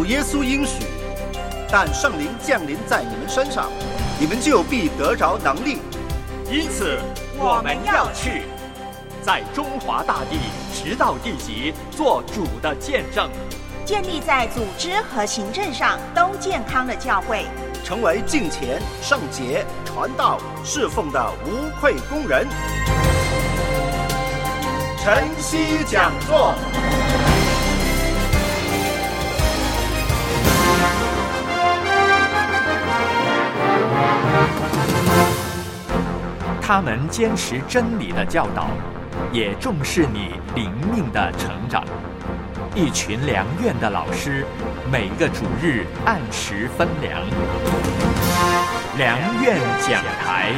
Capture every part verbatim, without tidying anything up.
主耶稣应许，但圣灵降临在你们身上，你们就必得着能力。 因此我们要去，在中华大地直到地极做主的见证， 建立在组织和行政上都健康的教会， 成为敬虔、圣洁、传道、侍奉的无愧工人。晨曦讲座。 他们坚持真理的教导，也重视你灵命的成长。一群良院的老师，每个主日按时分粮。良院讲台。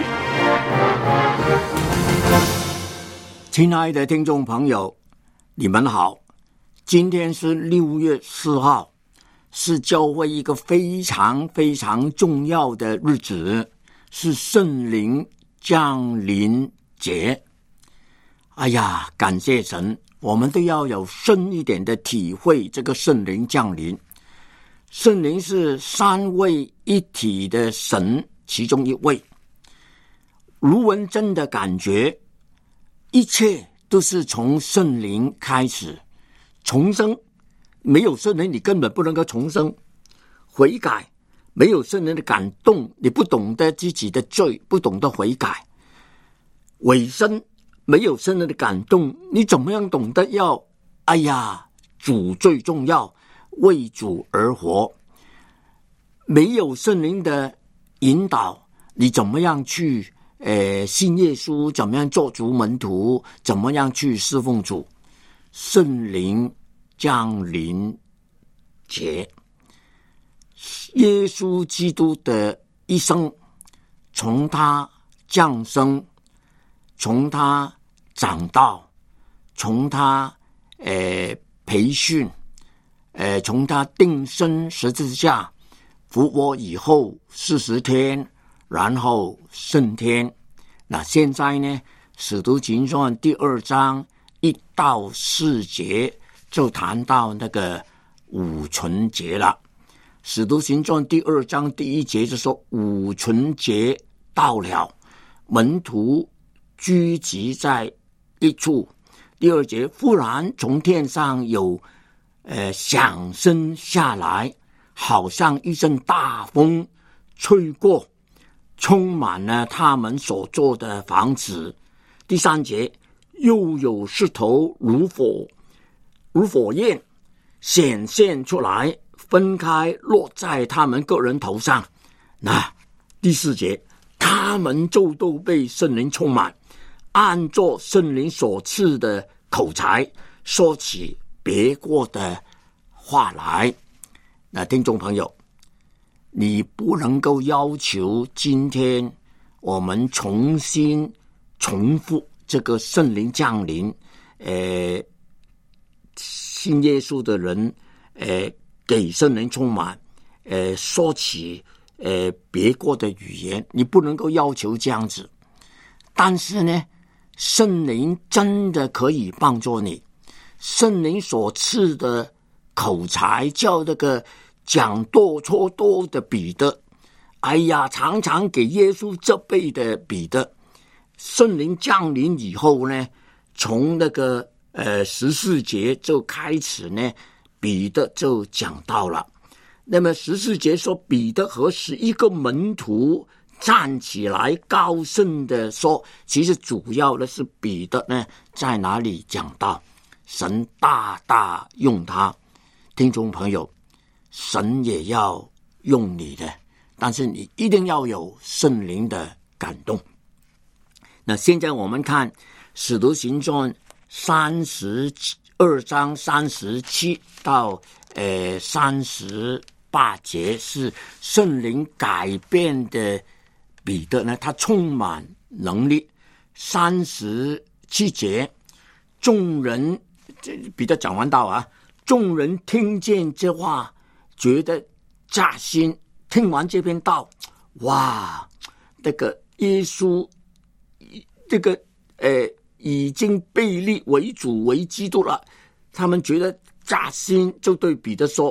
亲爱的听众朋友，你们好，今天是六月四号，是教会一个非常非常重要的日子，是圣灵降临节。哎呀，感谢神，我们都要有深一点的体会这个圣灵降临。圣灵是三位一体的神其中一位。卢文真的感觉一切都是从圣灵开始重生，没有圣灵你根本不能够重生。悔改，没有圣灵的感动，你不懂得自己的罪，不懂得悔改。委身，没有圣灵的感动，你怎么样懂得要哎呀，主最重要，为主而活。没有圣灵的引导，你怎么样去呃信耶稣，怎么样做主门徒，怎么样去侍奉主。圣灵降临节，耶稣基督的一生，从他降生，从他长大，从他呃培训，呃从他钉身十字架，复活以后四十天，然后升天。那现在呢，使徒行传第二章一到四节就谈到那个五旬节了。使徒行传第二章第一节就说，五旬节到了，门徒聚集在一处。第二节，忽然从天上有呃响声下来，好像一阵大风吹过，充满了他们所做的房子。第三节，又有石头如火如火焰显现出来，分开落在他们个人头上。那第四节，他们就都被圣灵充满，按照圣灵所赐的口才说起别国的话来。那听众朋友，你不能够要求今天我们重新重复这个圣灵降临，呃，信耶稣的人，呃，给圣灵充满，呃，说起呃别国的语言，你不能够要求这样子。但是呢，圣灵真的可以帮助你。圣灵所赐的口才，叫那个讲多错多的彼得，哎呀，常常给耶稣责备的彼得，圣灵降临以后呢，从那个呃十四节就开始呢，彼得就讲到了。那么十四节说，彼得和十一个门徒站起来高声的说，其实主要的是彼得呢在哪里讲到，神大大用他。听众朋友，神也要用你的，但是你一定要有圣灵的感动。那现在我们看使徒行传三十二章三十七到呃三十八节，是圣灵改变的彼得呢，他充满能力。三十七节，众人，彼得讲完道啊，众人听见这话，觉得扎心。听完这篇道，哇，那个耶稣，这个呃已经被立为主为基督了，他们觉得扎心，就对彼得说：“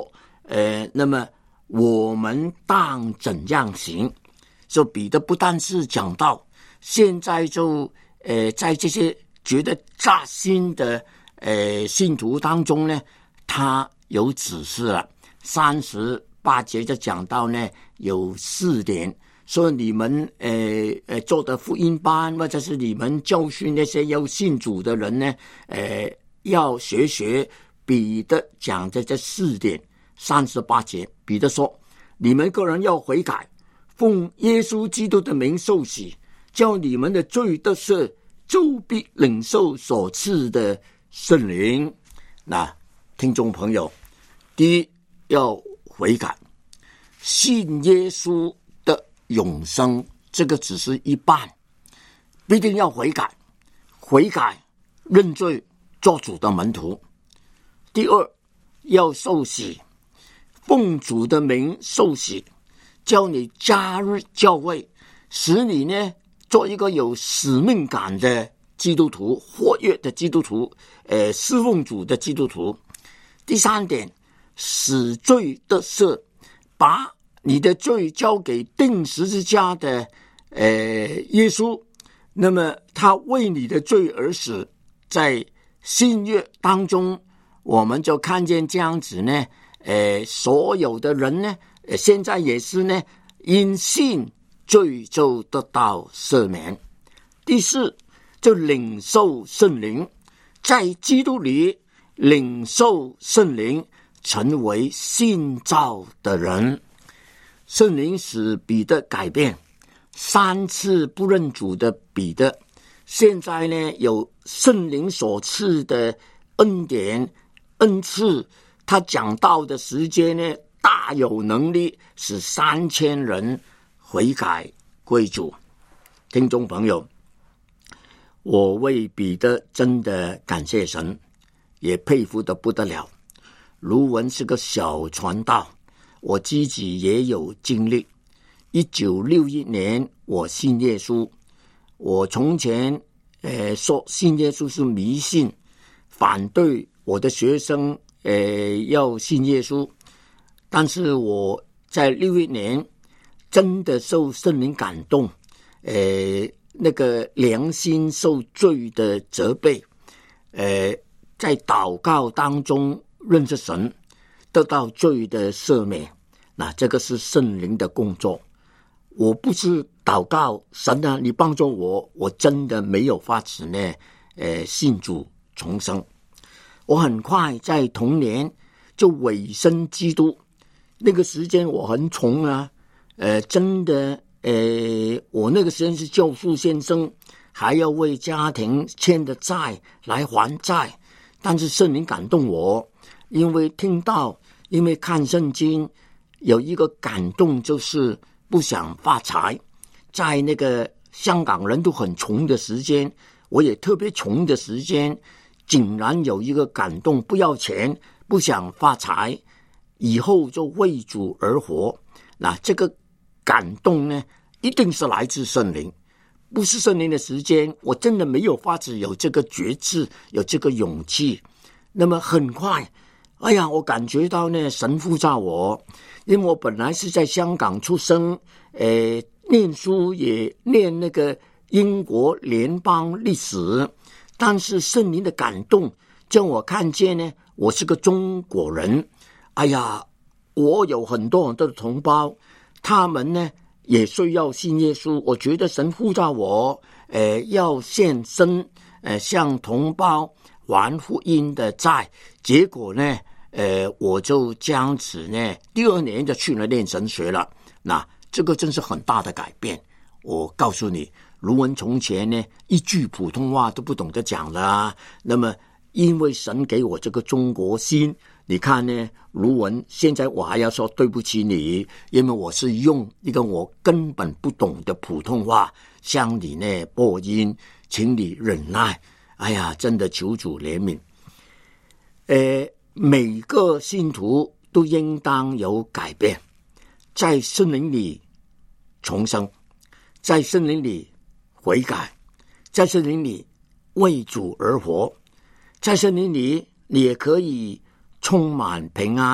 呃，那么我们当怎样行？就彼得不但是讲到，现在就呃在这些觉得扎心的呃信徒当中呢，他有指示了。三十八节就讲到呢，有四点，说你们呃呃做的福音班，或者是你们教训那些要信主的人呢，呃要学学彼得讲的这四点。三十八节，彼得说：你们个人要悔改，奉耶稣基督的名受洗，叫你们的罪得赦，就必领受所赐的圣灵。那听众朋友，第一要悔改，信耶稣的永生，这个只是一半，必定要悔改，悔改认罪，做主的门徒。第二要受洗，奉主的名受洗，叫你加入教会，使你呢做一个有使命感的基督徒，活跃的基督徒，呃，侍奉主的基督徒。第三点，使罪得赦，把你的罪交给钉十字架的呃耶稣，那么他为你的罪而死。在新约当中，我们就看见这样子呢，呃，所有的人呢，呃、现在也是呢，因信罪就得到赦免。第四，就领受圣灵，在基督里领受圣灵，成为新造的人。圣灵使彼得改变，三次不认主的彼得，现在呢有圣灵所赐的恩典恩赐，他讲道的时间呢大有能力使三千人悔改归主。听众朋友，我为彼得真的感谢神，也佩服得不得了。卢文是个小传道，我自己也有经历。一九六一年我信耶稣，我从前呃说信耶稣是迷信，反对我的学生呃要信耶稣，但是我在六一年真的受圣灵感动，呃那个良心受罪的责备，呃在祷告当中认识神，得到罪的赦免。那这个是圣灵的工作。我不是祷告神啊，你帮助我，我真的没有法子呢，呃，信主重生。我很快在童年就委身基督，那个时间我很穷啊，呃，真的，呃，我那个时间是教书先生，还要为家庭欠的债来还债。但是圣灵感动我，因为听到，因为看圣经，有一个感动就是不想发财。在那个香港人都很穷的时间，我也特别穷的时间，竟然有一个感动，不要钱，不想发财，以后就为主而活。那这个感动呢，一定是来自圣灵。不是圣灵的时间，我真的没有法子有这个觉知，有这个勇气。那么很快，哎呀，我感觉到呢，神呼召我，因为我本来是在香港出生，呃，念书也念那个英国联邦历史，但是圣灵的感动叫我看见呢，我是个中国人。哎呀，我有很多很多的同胞，他们呢也需要信耶稣。我觉得神呼召我，呃，要献身，呃，向同胞还福音的债。结果呢，呃，我就这样子呢，第二年就去了念神学了。那这个真是很大的改变。我告诉你，卢文从前呢，一句普通话都不懂得讲了。那么，因为神给我这个中国心，你看呢，卢文现在我还要说对不起你，因为我是用一个我根本不懂的普通话向你呢播音，请你忍耐。哎呀，真的求主怜悯。呃，每个信徒都应当有改变，在圣灵里重生，在圣灵里悔改，在圣灵里为主而活，在圣灵里你也可以充满平安，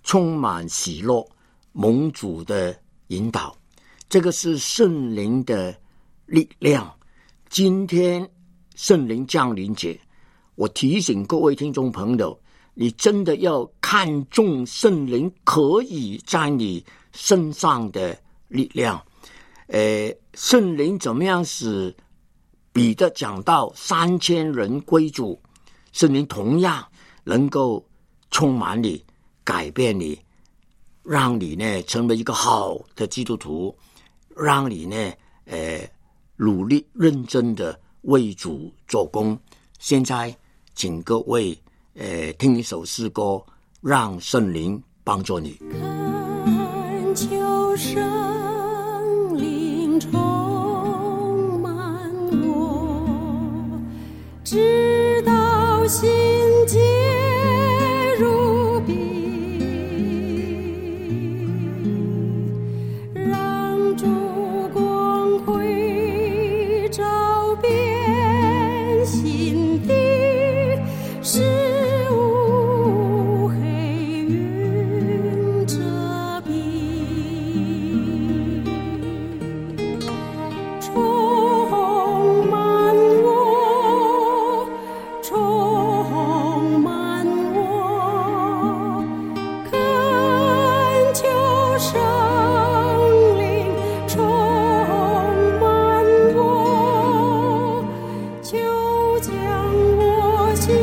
充满喜乐，蒙主的引导。这个是圣灵的力量。今天圣灵降临节，我提醒各位听众朋友，你真的要看重圣灵可以在你身上的力量。呃，圣灵怎么样使彼得讲到三千人归主，圣灵同样能够充满你，改变你，让你呢成为一个好的基督徒，让你呢呃努力认真的为主做工。现在请各位呃听一首诗歌，让圣灵帮助你。 恳求圣灵充满我，直到心结如冰，让主光辉照遍心底，使无黑云遮蔽，充满我，充满我，恳求圣灵充满我，就将我心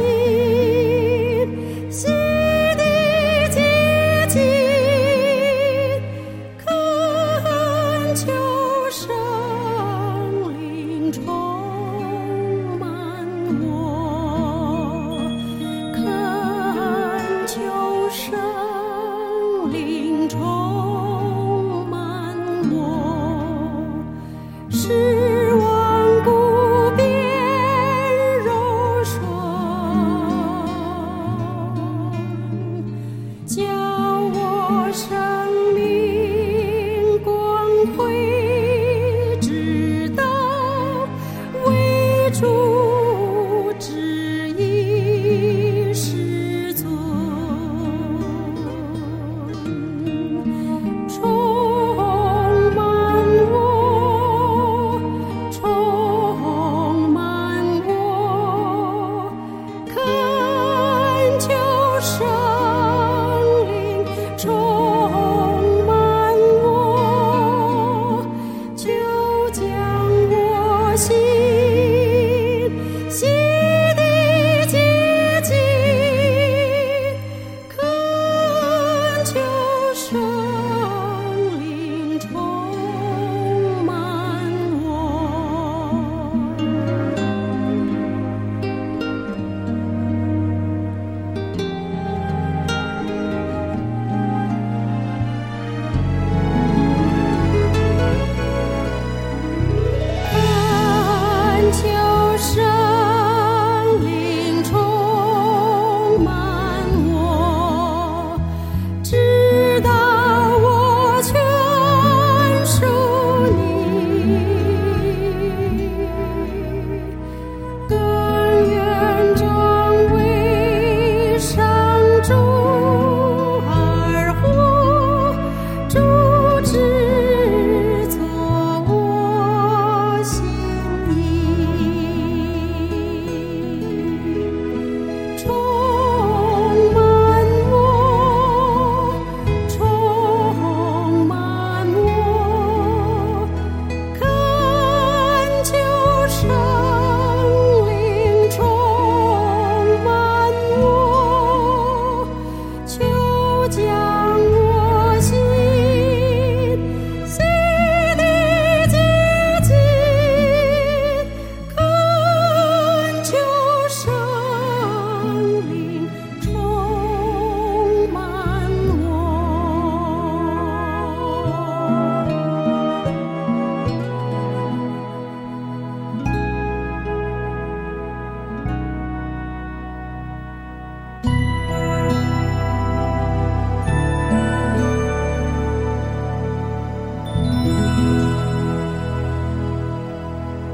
洗涤洁净，恳求圣灵充满我，恳求圣灵充满我，使万古变柔顺，叫我生命光辉直到为主旨意实遵，充满我，充满我，恳求圣灵充满我，就将我心洗涤洁净，恳求圣灵充满我。恳求圣灵充满我，直到我全属你，更愿成为上主而活，主旨做我心意，充满我，充满我，恳求圣灵充满我，就将我心洗涤洁净，恳求圣灵充满我。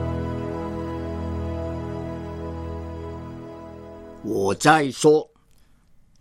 我在说，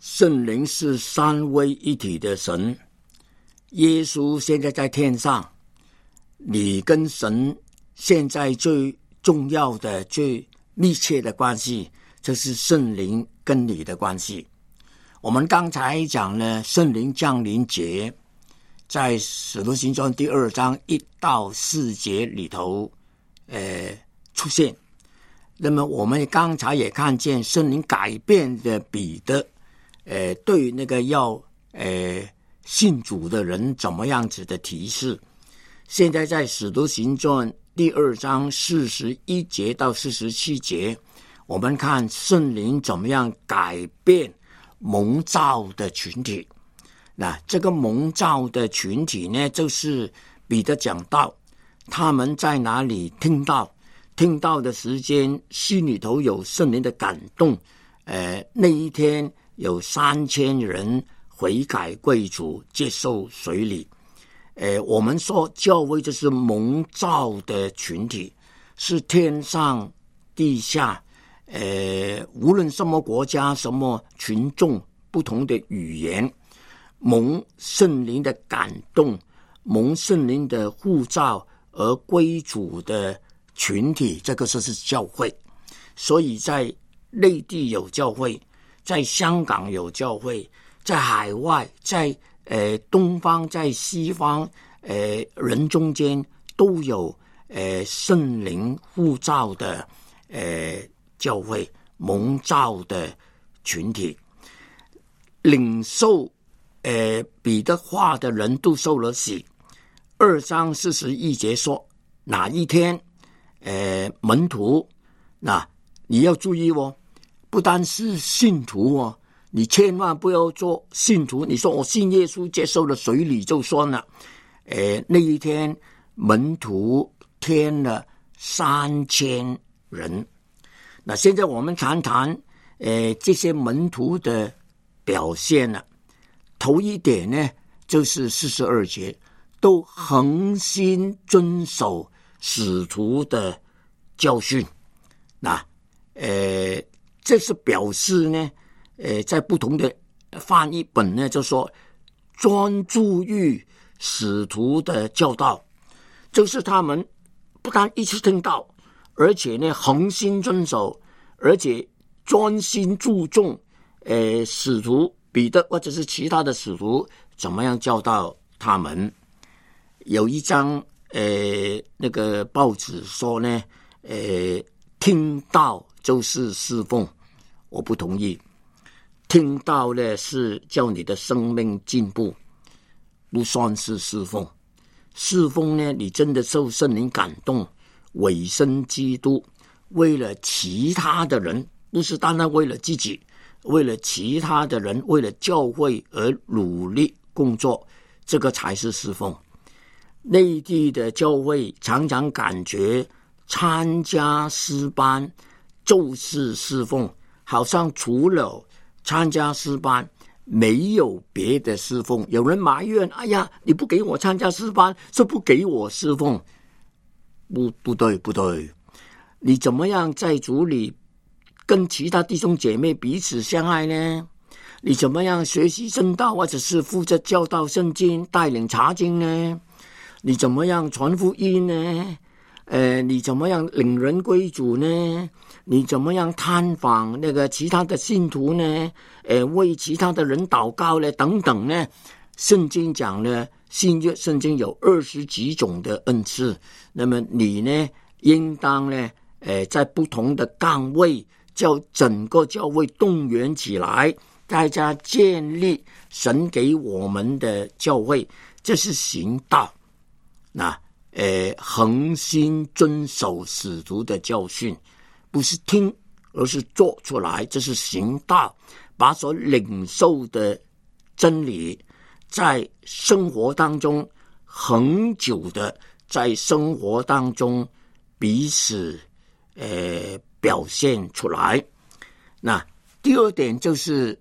圣灵是三位一体的神，耶稣现在在天上，你跟神现在最重要的最密切的关系就是圣灵跟你的关系。我们刚才讲了圣灵降临节，在使徒行传第二章一到四节里头呃出现。那么我们刚才也看见圣灵改变的彼得呃对那个要呃信主的人怎么样子的提示。现在在使徒行传第二章四十一节到四十七节，我们看圣灵怎么样改变蒙召的群体。那这个蒙召的群体呢，就是彼得讲到他们在哪里听到听到的时间，心里头有圣灵的感动，呃，那一天有三千人悔改归主，接受水礼。呃，我们说教会就是蒙召的群体，是天上地下，呃，无论什么国家、什么群众、不同的语言，蒙圣灵的感动，蒙圣灵的呼召而归主的群体，这个就是教会。所以在内地有教会，在香港有教会，在海外，在呃东方，在西方，呃人中间都有呃圣灵呼召的呃教会，蒙召的群体。领受呃彼得话的人都受了洗。二章四十一节说，哪一天呃门徒，那你要注意哦，不单是信徒哦，你千万不要做信徒，你说我信耶稣接受了水礼就算了。呃那一天门徒添了三千人。那现在我们谈谈呃这些门徒的表现了。头一点呢，就是四十二节，都恒心遵守使徒的教训。那呃这是表示呢，呃在不同的翻译本呢就说专注于使徒的教导，就是他们不但一直听到，而且呢恒心遵守，而且专心注重呃使徒彼得或者是其他的使徒怎么样教导他们。有一张呃那个报纸说呢，呃听到就是侍奉，我不同意。听到呢是叫你的生命进步，不算是侍奉。侍奉呢，你真的受圣灵感动，委身基督，为了其他的人，不是单单为了自己，为了其他的人，为了教会而努力工作，这个才是侍奉。内地的教会常常感觉参加诗班就是侍奉，好像除了参加诗班没有别的侍奉。有人埋怨，哎呀，你不给我参加诗班，是不给我侍奉。不不对不对，你怎么样在主里跟其他弟兄姐妹彼此相爱呢？你怎么样学习圣道，或者是负责教导圣经，带领查经呢？你怎么样传福音呢？呃，你怎么样领人归主呢？你怎么样探访那个其他的信徒呢？呃，为其他的人祷告呢？等等呢？圣经讲了，新约圣经有二十几种的恩赐，那么你呢，应当呢，呃，在不同的岗位，叫整个教会动员起来，大家建立神给我们的教会，这是行道。那呃，恒心遵守使徒的教训，不是听，而是做出来，这是行道，把所领受的真理在生活当中恒久的在生活当中彼此呃表现出来。那第二点就是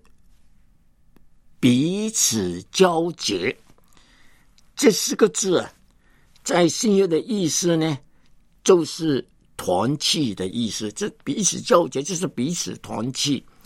彼此交结，这四个字啊，在新约的意思呢，就是团契的意思。这彼此交结就是彼此团契。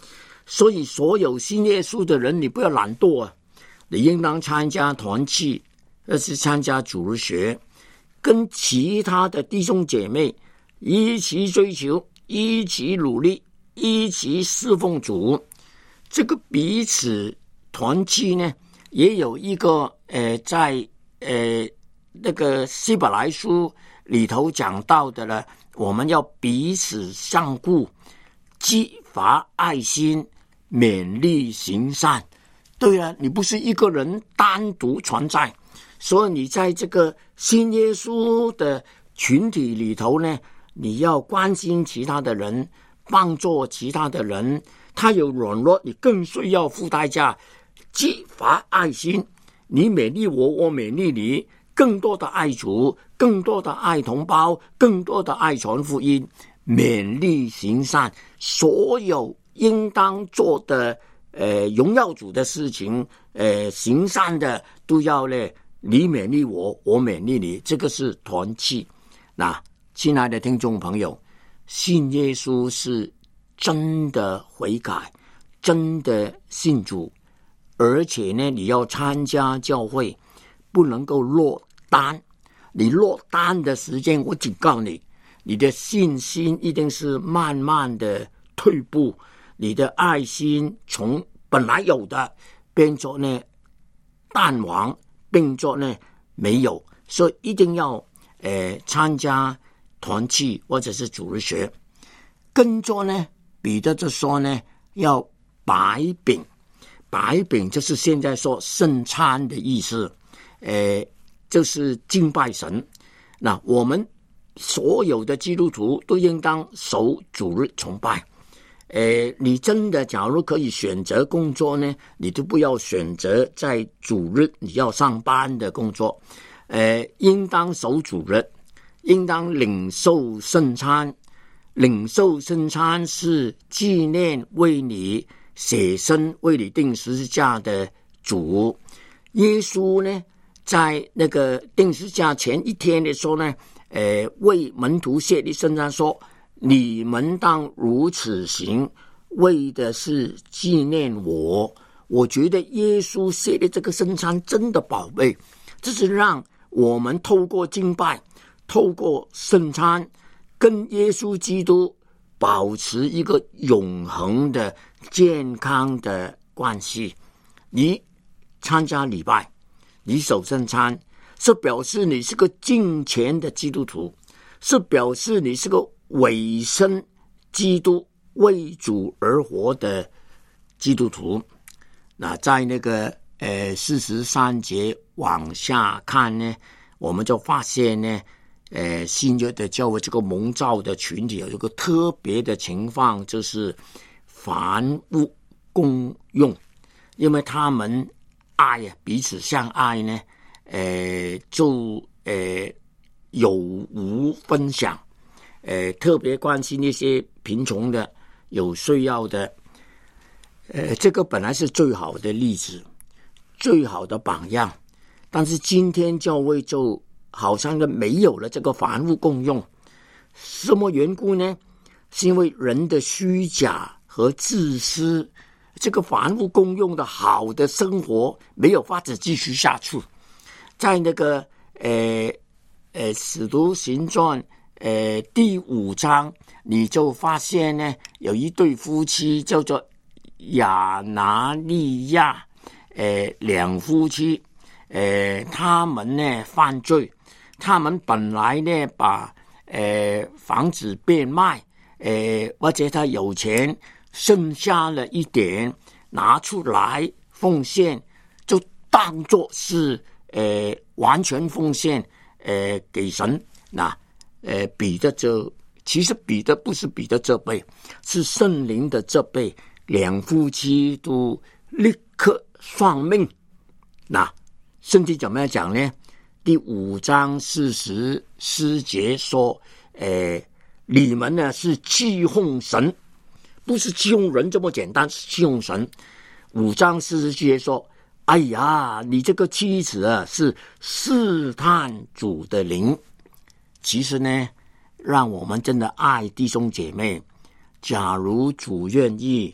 所以所有信耶稣的人，你不要懒惰啊，你应当参加团契，而是参加主日学，跟其他的弟兄姐妹一起追求，一起努力，一起侍奉主。这个彼此团契呢，也有一个呃，在呃那个希伯来书里头讲到的了，我们要彼此相顾，激发爱心，勉励行善。对啊，你不是一个人单独存在，所以你在这个信耶稣的群体里头呢，你要关心其他的人，帮助其他的人，他有软弱，你更需要付代价，激发爱心。你勉励我，我勉励你，更多的爱主，更多的爱同胞，更多的爱传福音，勉励行善，所有应当做的呃荣耀主的事情，呃行善的都要呢，你勉励我，我勉励你，这个是团契。那亲爱的听众朋友，信耶稣是真的悔改，真的信主，而且呢，你要参加教会，不能够落单。你落单的时间，我警告你，你的信心一定是慢慢的退步，你的爱心从本来有的变作呢淡忘，变作呢没有，所以一定要呃参加团契或者是主日学。跟着呢，彼得就说呢，要摆饼。摆饼就是现在说圣餐的意思，呃，就是敬拜神。那我们所有的基督徒都应当守主日崇拜。呃，你真的假如可以选择工作呢，你都不要选择在主日你要上班的工作。呃，应当守主日，应当领受圣餐。领受圣餐是纪念为你舍身为你钉十字架的主。耶稣呢，在那个钉十字架前一天的时候呢，呃，为门徒设立圣餐，说你们当如此行，为的是纪念我。我觉得耶稣设立这个圣餐真的宝贝，这是让我们透过敬拜，透过圣餐，跟耶稣基督保持一个永恒的健康的关系。你参加礼拜，你守圣餐，是表示你是个敬虔的基督徒，是表示你是个委身基督为主而活的基督徒。那在那个呃四十三节往下看呢，我们就发现呢，呃，新约的教会这个蒙召的群体有一个特别的情况，就是凡物公用，因为他们爱啊，彼此相爱呢，呃，就呃有无分享，呃，特别关心那些贫穷的、有需要的，呃，这个本来是最好的例子，最好的榜样，但是今天教会就好像没有了这个凡物共用。什么缘故呢？是因为人的虚假和自私，这个凡物共用的好的生活没有法子继续下去。在那个呃呃使徒行传呃第五章，你就发现呢，有一对夫妻叫做亚拿利亚呃两夫妻，呃他们呢犯罪。他们本来呢，把呃房子变卖，呃或者他有钱，剩下了一点拿出来奉献，就当作是呃完全奉献呃给神。那呃彼得就其实彼得不是彼得责备，是圣灵的责备，两夫妻都立刻丧命。那圣经怎么样讲呢？第五章四十四节说，呃，你们呢是欺哄神，不是欺哄人这么简单，是欺哄神。五章四十节说，哎呀，你这个妻子啊是试探主的灵。其实呢，让我们真的爱弟兄姐妹，假如主愿意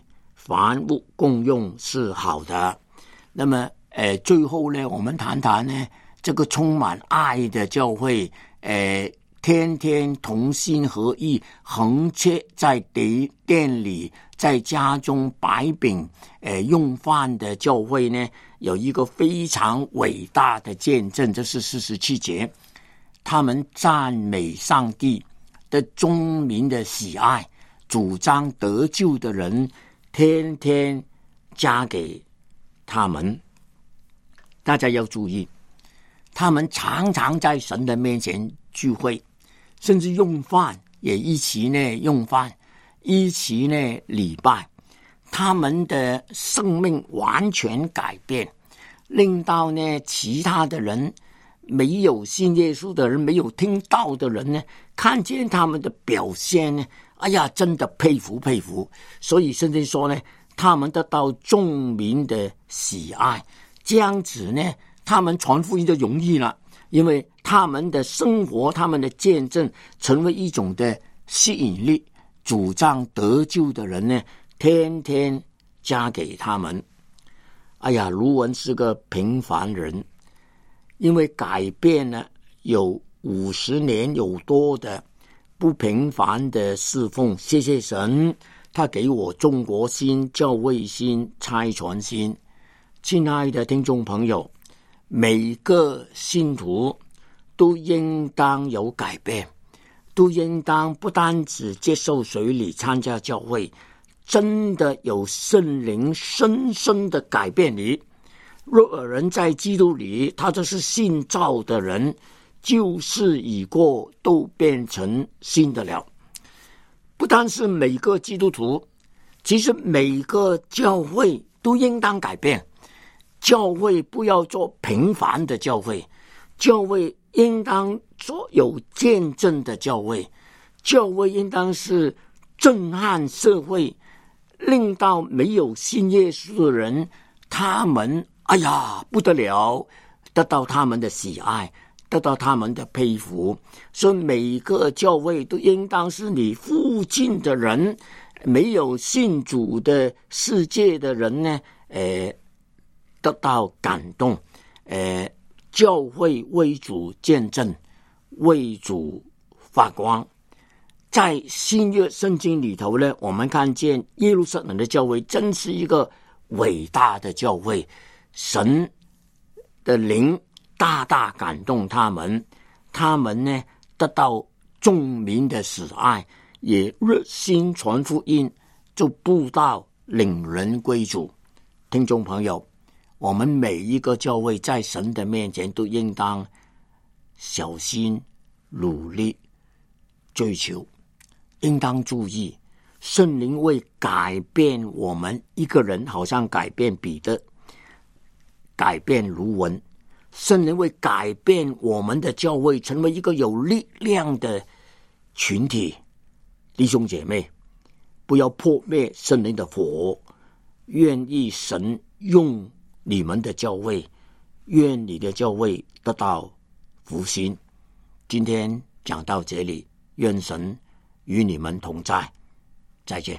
凡物共用是好的。那么呃，最后呢，我们谈谈呢这个充满爱的教会，呃天天同心合意，横切在店里，在家中摆饼，呃，用饭的教会呢，有一个非常伟大的见证，这是四十七节，他们赞美上帝的众民的喜爱，主张得救的人，天天加给他们。大家要注意，他们常常在神的面前聚会，甚至用饭也一起呢用饭，一起呢礼拜，他们的生命完全改变，令到呢其他的人，没有信耶稣的人，没有听道的人呢，看见他们的表现呢，哎呀，真的佩服佩服。所以甚至说呢，他们得到众民的喜爱，这样子呢，他们传福音就容易了。因为他们的生活，他们的见证成为一种的吸引力，主张得救的人呢，天天加给他们。哎呀，卢文是个平凡人，因为改变了有五十年有多的不平凡的侍奉，谢谢神，他给我中国心、教会心、差传心。亲爱的听众朋友，每个信徒都应当有改变，都应当不单只接受水礼参加教会，真的有圣灵深深的改变你。若有人在基督里，他就是信造的人，旧事已过，都变成新的了。不单是每个基督徒，其实每个教会都应当改变。教会不要做平凡的教会，教会应当做有见证的教会，教会应当是震撼社会，令到没有信耶稣的人，他们哎呀不得了，得到他们的喜爱，得到他们的佩服。所以每个教会都应当是你附近的人，没有信主的世界的人呢，呃得到感动，呃，教会为主见证，为主发光。在新约圣经里头呢，我们看见耶路撒冷的教会真是一个伟大的教会，神的灵大大感动他们，他们呢得到众民的喜爱，也热心传福音，就布道领人归主。听众朋友，我们每一个教会在神的面前都应当小心努力追求，应当注意圣灵会改变我们一个人，好像改变彼得，改变卢文，圣灵会改变我们的教会，成为一个有力量的群体。弟兄姐妹，不要破灭圣灵的火，愿意神用你们的教会，愿你的教会得到复兴。今天讲到这里，愿神与你们同在，再见。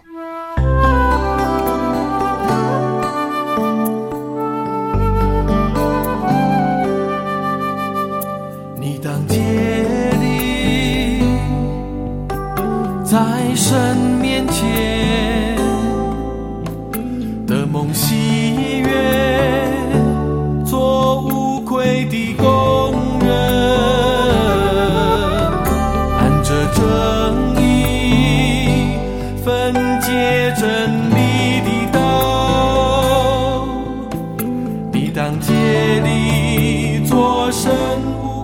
你当竭力在神面前的梦喜悦，做无愧的工人，按着正义分解真理的道，你当竭力做神物